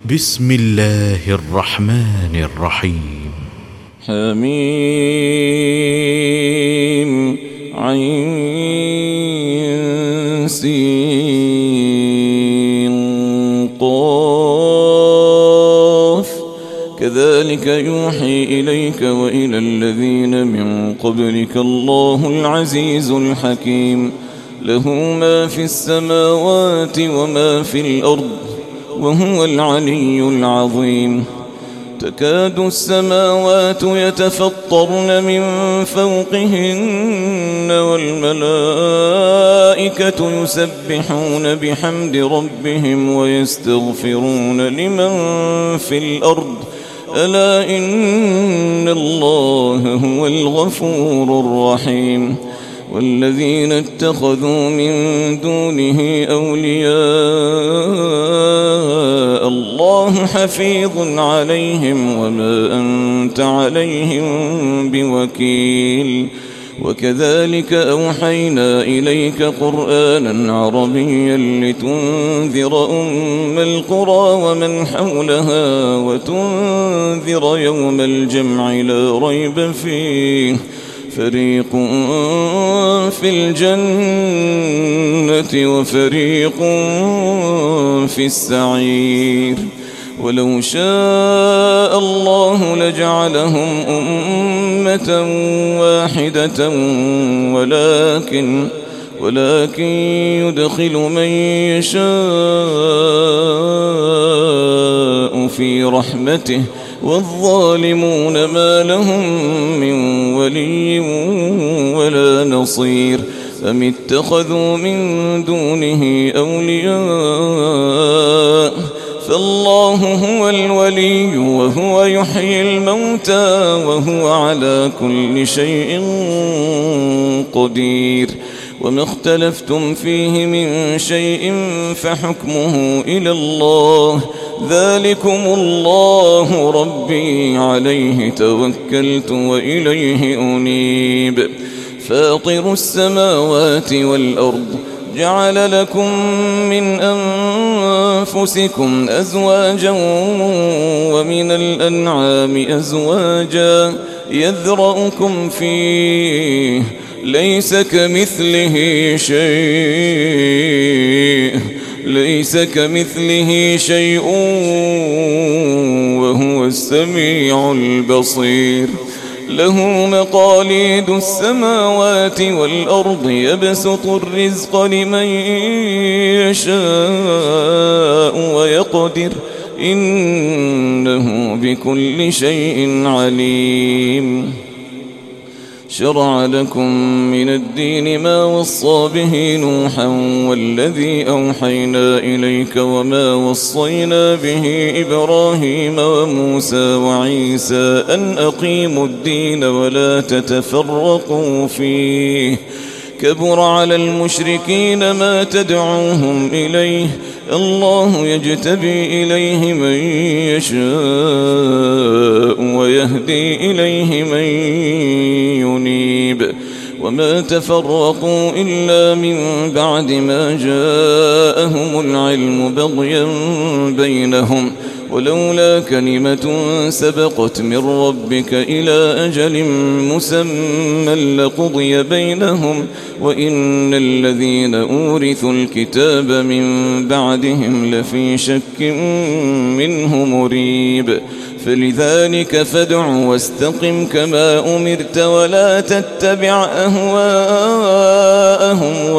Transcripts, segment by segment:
بسم الله الرحمن الرحيم. حميم عين سين قاف كذلك يوحي إليك وإلى الذين من قبلك الله العزيز الحكيم له ما في السماوات وما في الأرض وهو العلي العظيم تكاد السماوات يتفطرن من فوقهن والملائكة يسبحون بحمد ربهم ويستغفرون لمن في الأرض ألا إن الله هو الغفور الرحيم والذين اتخذوا من دونه أولياء الله حفيظ عليهم وما أنت عليهم بوكيل وكذلك أوحينا إليك قرآنا عربيا لتنذر أم القرى ومن حولها وتنذر يوم الجمع لا ريب فيه فريق في الجنة وفريق في السعير ولو شاء الله لجعلهم أمة واحدة ولكن يدخل من يشاء في رحمته والظالمون ما لهم من ولي ولا نصير أم اتخذوا من دونه أولياء فالله هو الولي وهو يحيي الموتى وهو على كل شيء قدير وما اختلفتم فيه من شيء فحكمه إلى الله ذلكم الله ربي عليه توكلت وإليه أنيب فاطر السماوات والأرض جعل لكم من أنفسكم أزواجا ومن الأنعام أزواجا يذرأكم فيه ليس كمثله شيء وهو السميع البصير له مقاليد السماوات والأرض يبسط الرزق لمن يشاء ويقدر إنه بكل شيء عليم شرع لكم من الدين ما وصى به نوحا والذي أوحينا إليك وما وصينا به إبراهيم وموسى وعيسى أن أقيموا الدين ولا تتفرقوا فيه كبر على المشركين ما تدعوهم إليه الله يجتبي إليه من يشاء ويهدي إليه من ينيب وما تفرقوا إلا من بعد ما جاءهم العلم بغيا بينهم ولولا كلمة سبقت من ربك إلى أجل مسمى لقضي بينهم وإن الذين أورثوا الكتاب من بعدهم لفي شك منه مريب فلذلك فادع واستقم كما أمرت ولا تتبع أهواءهم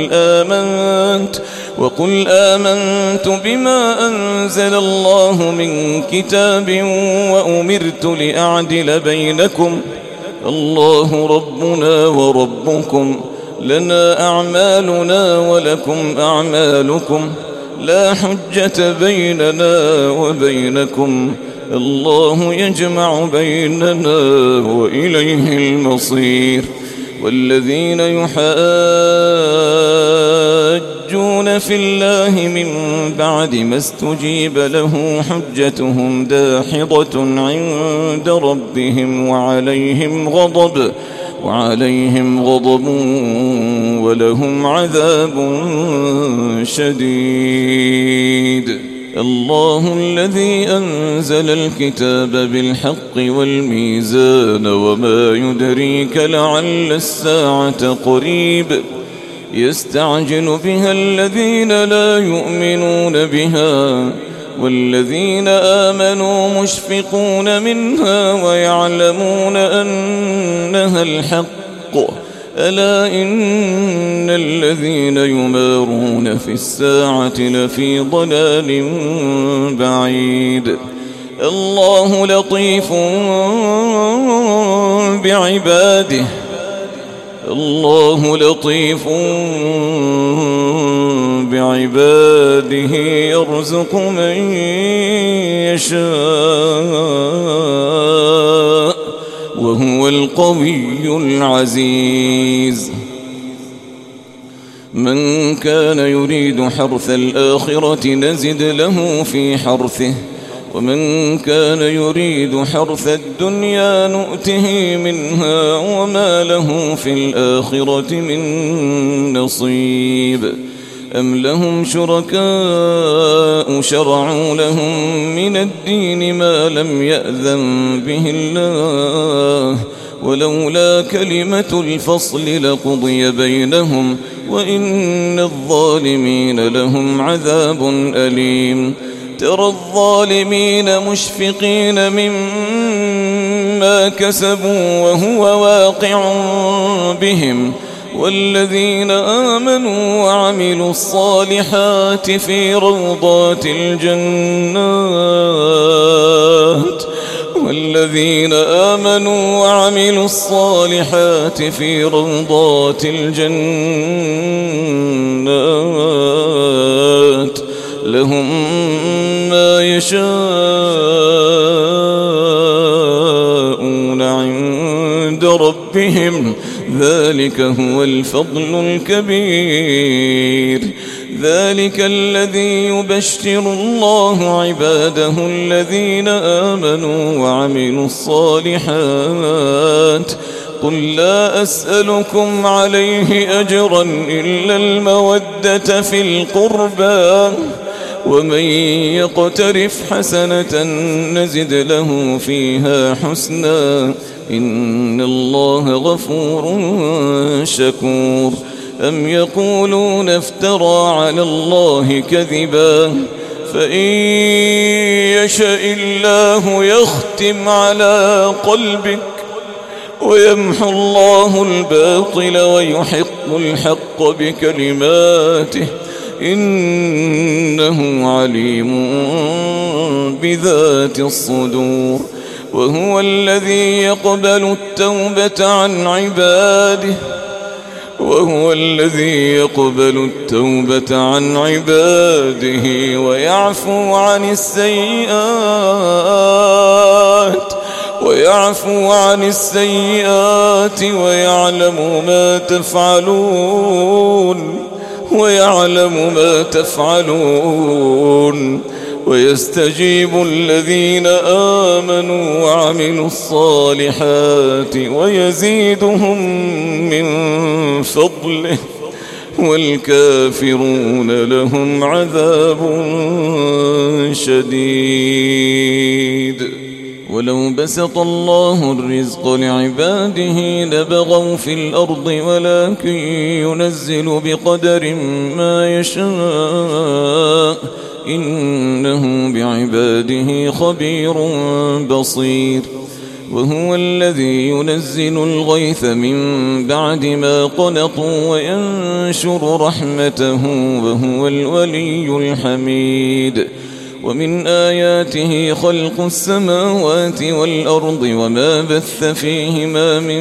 وقل آمنت بما أنزل الله من كتاب وأمرت لأعدل بينكم الله ربنا وربكم لنا أعمالنا ولكم أعمالكم لا حجة بيننا وبينكم الله يجمع بيننا وإليه المصير والذين يحاجون في الله من بعد ما استجيب له حجتهم داحضة عند ربهم وعليهم غضب ولهم عذاب شديد الله الذي أنزل الكتاب بالحق والميزان وما يدريك لعل الساعة قريب يستعجل بها الذين لا يؤمنون بها والذين آمنوا مشفقون منها ويعلمون أنها الحق ألا إن الذين يمارون في الساعة لفي ضلال بعيد الله لطيف بعباده يرزق من يشاء وهو القوي العزيز من كان يريد حرث الآخرة نزد له في حرثه ومن كان يريد حرث الدنيا نؤته منها وما له في الآخرة من نصيب أم لهم شركاء شرعوا لهم من الدين ما لم يأذن به الله ولولا كلمة الفصل لقضي بينهم وإن الظالمين لهم عذاب أليم ترى الظالمين مشفقين مما كسبوا وهو واقع بهم والذين آمنوا وعملوا الصالحات في روضات الجنات لهم ما يشاءون عند ربهم ذلك هو الفضل الكبير ذلك الذي يبشر الله عباده الذين آمنوا وعملوا الصالحات قل لا أسألكم عليه أجرا إلا المودة في القربى ومن يقترف حسنة نزد له فيها حسنا إن الله غفور شكور أم يقولون افترى على الله كذبا فإن يشاء الله يختم على قلبك ويمحو الله الباطل ويحق الحق بكلماته إنه عليم بذات الصدور وهو الذي يقبل التوبة عن عباده ويعفو عن السيئات ويعلم ما تفعلون ويستجيب الذين آمنوا وعملوا الصالحات ويزيدهم من فضله والكافرون لهم عذاب شديد ولو بسط الله الرزق لعباده لبغوا في الأرض ولكن ينزل بقدر ما يشاء إنه بعباده خبير بصير وهو الذي ينزل الغيث من بعد ما قنطوا وينشر رحمته وهو الولي الحميد ومن آياته خلق السماوات والأرض وما بث فيهما من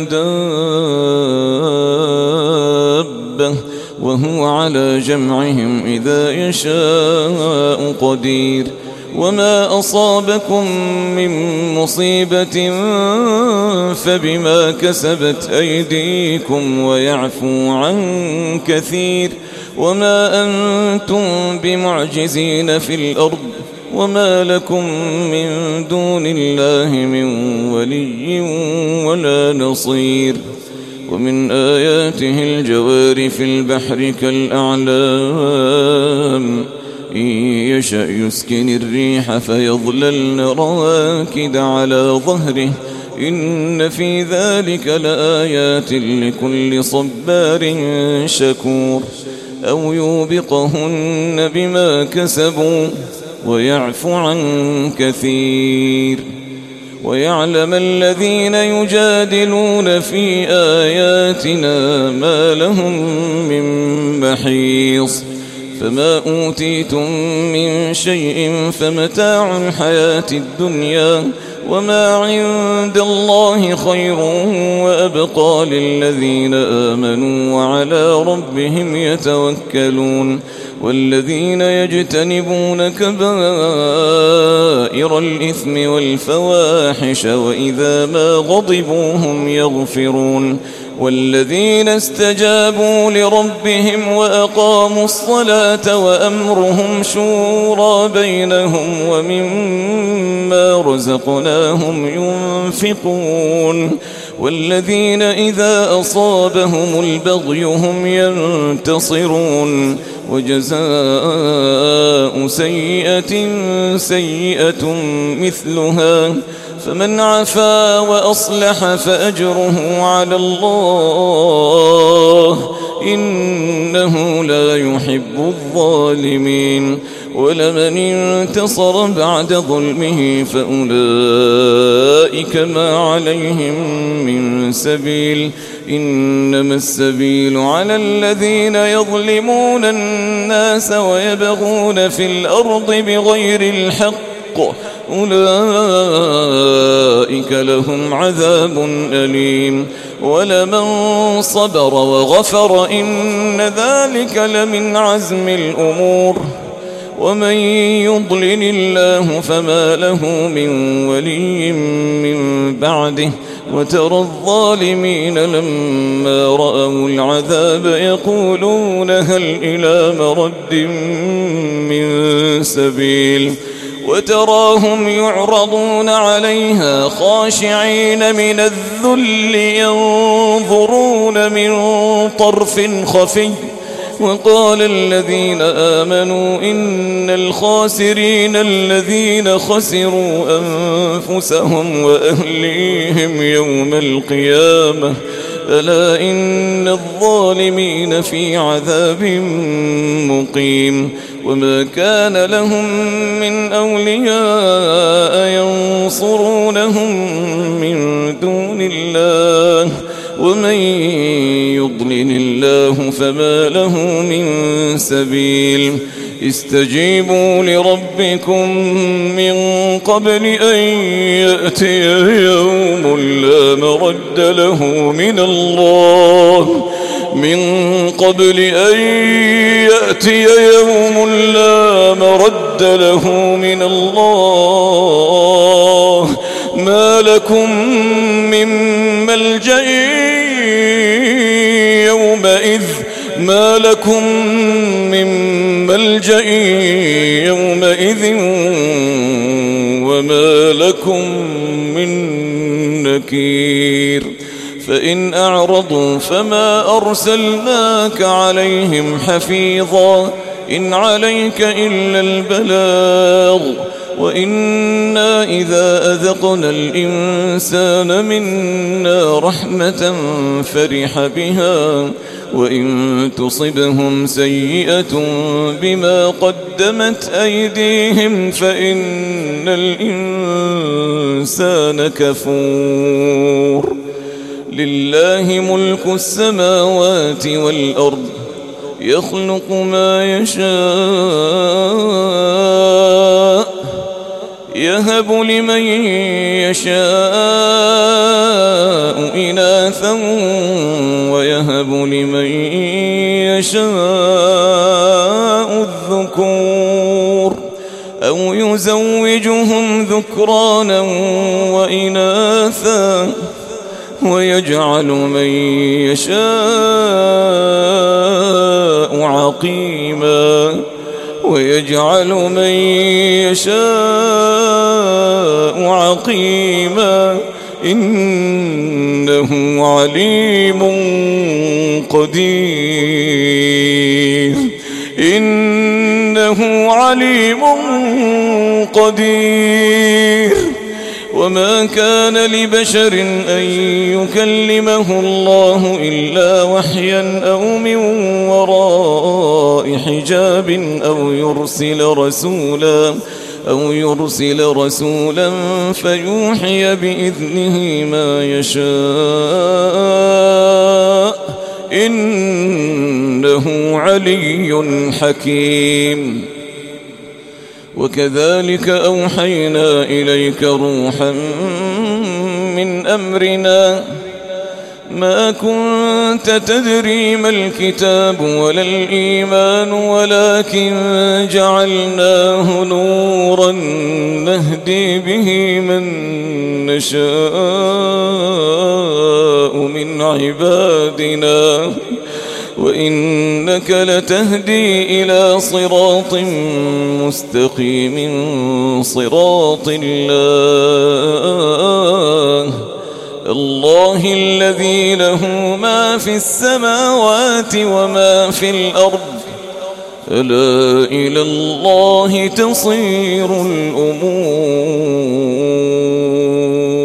دابة وهو على جمعهم إذا يشاء قدير وما أصابكم من مصيبة فبما كسبت أيديكم ويعفو عن كثير وما أنتم بمعجزين في الأرض وما لكم من دون الله من ولي ولا نصير ومن آياته الجوار في البحر كالأعلام إن يشأ يسكن الريح فيظللن رواكد على ظهره إن في ذلك لآيات لكل صبار شكور أو يوبقهن بما كسبوا ويعفو عن كثير ويعلم الذين يجادلون في آياتنا ما لهم من محيص فما أوتيتم من شيء فمتاع الحياة الدنيا وما عند الله خير وأبقى للذين آمنوا وعلى ربهم يتوكلون والذين يجتنبون كبائر الإثم والفواحش وإذا ما غضبوا هم يغفرون والذين استجابوا لربهم وأقاموا الصلاة وأمرهم شورى بينهم ومما رزقناهم ينفقون والذين إذا أصابهم البغي هم ينتصرون وجزاء سيئة سيئة مثلها فمن عفا وأصلح فأجره على الله إنه لا يحب الظالمين ولمن انتصر بعد ظلمه فأولئك ما عليهم من سبيل إنما السبيل على الذين يظلمون الناس ويبغون في الأرض بغير الحق أولئك لهم عذاب أليم ولمن صبر وغفر إن ذلك لمن عزم الأمور ومن يضلل الله فما له من ولي من بعده وترى الظالمين لما رأوا العذاب يقولون هل إلى مرد من سبيل وتراهم يعرضون عليها خاشعين من الذل ينظرون من طرف خفي وقال الذين آمنوا إن الخاسرين الذين خسروا أنفسهم وأهليهم يوم القيامة ألا إن الظالمين في عذاب مقيم وما كان لهم من أولياء ينصرونهم من دون الله ومن يضلل الله فما له من سبيل استجيبوا لربكم من قبل أن يأتي يوم لا مرد له من الله من قبل أن يأتي يوم لا مرد له من الله ما لكم من ملجأ يومئذ ما لكم من ملجأ يومئذ وما لكم من نكير فإن أعرضوا فما أرسلناك عليهم حفيظا إن عليك إلا البلاغ وإنا إذا أذقنا الإنسان منا رحمة فرح بها وإن تصبهم سيئة بما قدمت أيديهم فإن الإنسان كفور لله ملك السماوات والأرض يخلق ما يشاء يهب لمن يشاء إناثا ويهب لمن يشاء الذكور أو يزوجهم ذكرانا وإناثا ويجعل من يشاء عقيما ويجعل من يشاء عقيما إنه عليم قدير إنه عليم قدير. وما كان لبشر أن يكلمه الله إلا وحيا أو من وراء حجاب أو يرسل رسولا فيوحي بإذنه ما يشاء إنه علي حكيم. وكذلك أوحينا إليك روحا من أمرنا ما كنت تدري ما الكتاب ولا الإيمان ولكن جعلناه نورا نهدي به من نشاء من عبادنا وإنك لتهدي إلى صراط مستقيم صراط الله الذي له ما في السماوات وما في الأرض ألا إلى الله تصير الأمور.